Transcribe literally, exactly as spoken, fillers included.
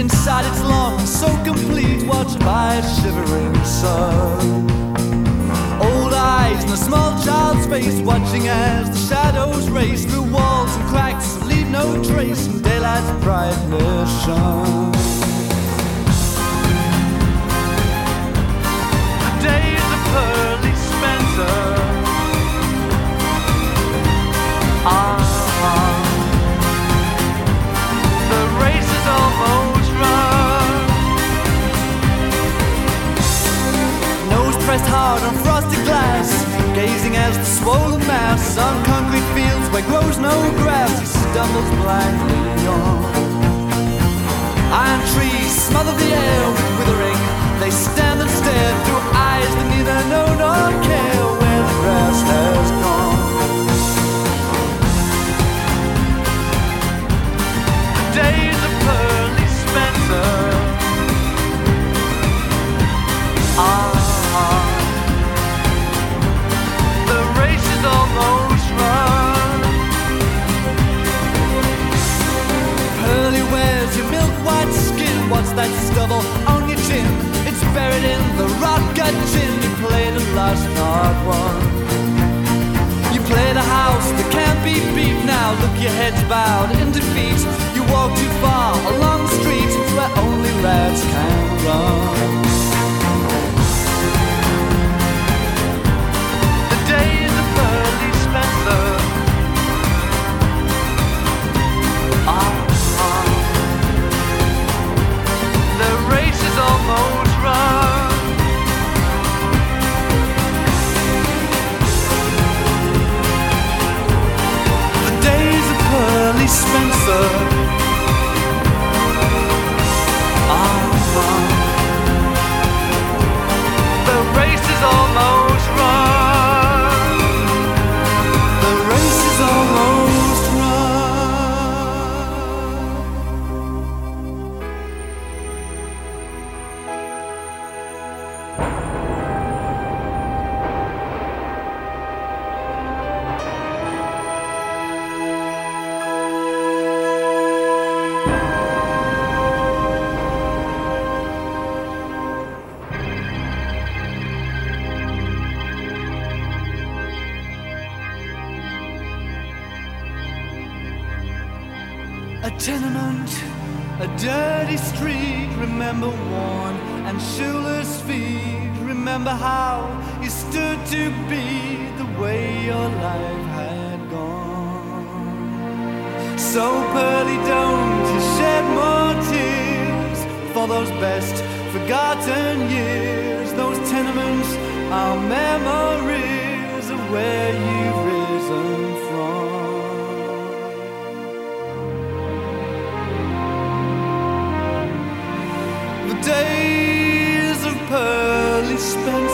inside its lawn, so complete, watched by a shivering sun. Old eyes in a small child's face, watching as the shadows race through walls and cracks, leave no trace in daylight's brightness shone. The days of Pearly Spencer are the race is almost run. Nose pressed hard on frosted glass, gazing as the swollen mass on concrete fields where grows no grass, he stumbles blindly on. Iron trees smother the air with withering, they stand and stare through eyes that neither know nor care where the grass has gone. The days of Pearly Spencer are almost run. Pearly wears your milk white skin. What's that stubble on your chin? It's buried in the rot gut gin. You played and lost, not won. You played a house that can't be beat. Now look, your head's bowed in defeat. You walk too far along the street where only rats can run. The days of Pearly Spencer are on. The race is almost run. The days of Pearly Spencer are on. The race is almost run. The race is almost run. A tenement, a dirty street, remember worn and shoeless feet. Remember how you stood to be the way your life had gone. So Pearly, don't you shed more tears for those best forgotten years. Those tenements are memories of where you've risen from. Days of Pearly Spencer